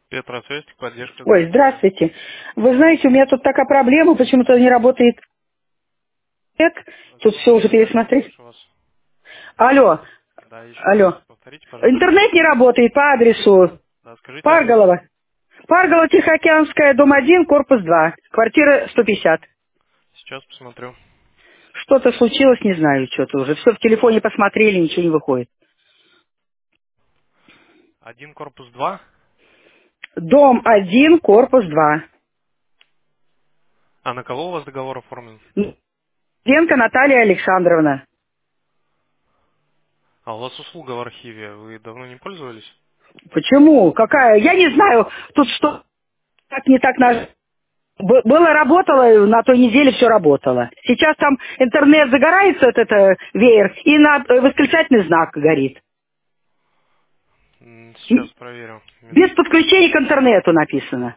Петросвязь, поддержка, Ой, здравствуйте. здравствуйте. Вы знаете, у меня тут такая проблема, почему-то не работает интернет. Тут все уже Я не пересмотреть. слышу вас. Алло, Да, еще раз алло. повторите, пожалуйста. Интернет не работает по адресу Да, скажите адрес. Парголова. Парголова, Тихоокеанская, дом 1, корпус 2, квартира 150. Сейчас посмотрю. Что-то случилось, не знаю, что-то уже. Все в телефоне посмотрели, ничего не выходит. Один корпус 2. Дом 1, корпус 2. А на кого у вас договор оформлен? Ленка Наталья Александровна. А у вас услуга в архиве. Вы давно не пользовались? Почему? Какая? Я не знаю, тут что так не так наш. Было, работало, на той неделе все работало. Сейчас там интернет загорается, это веер, и на восклицательный знак горит. Сейчас проверю. Без Минутку. подключения к интернету написано.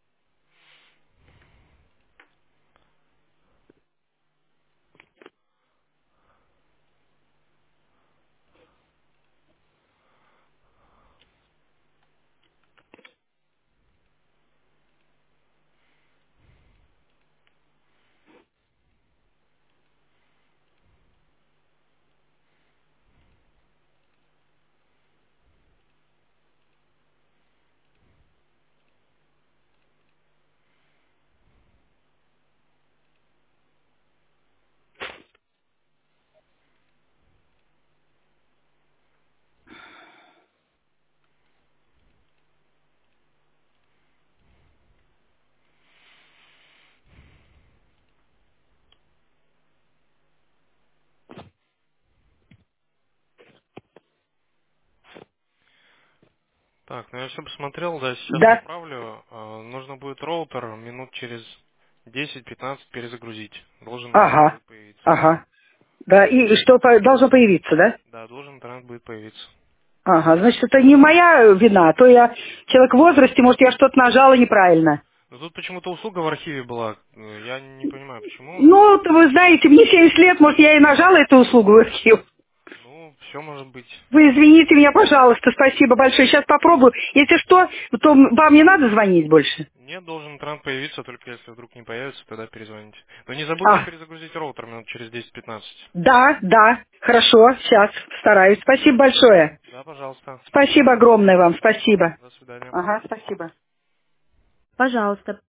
Так, ну я все посмотрел, да, сейчас Да. поправлю. Нужно будет роутер минут через 10-15 перезагрузить. Должен интернет Ага. будет появиться. Ага. Да, и что должно появиться, да? Да, должен интернет будет появиться. Ага, значит, это не моя вина, а то я человек в возрасте, может, я что-то нажала неправильно. Но тут почему-то услуга в архиве была. Я не понимаю, почему. Ну, то вы знаете, мне 70 лет, может, я и нажала эту услугу в архив. Ну, все может быть. Вы извините меня, пожалуйста, спасибо большое. Сейчас попробую. Если что, то вам не надо звонить больше. Нет, должен интернет появиться, только если вдруг не появится, тогда перезвоните. Но не забудьте А, перезагрузить роутер минут через 10-15. да, да, хорошо, сейчас стараюсь. Спасибо большое. Да, пожалуйста. Спасибо огромное вам, спасибо. До свидания. Ага, спасибо. Пожалуйста.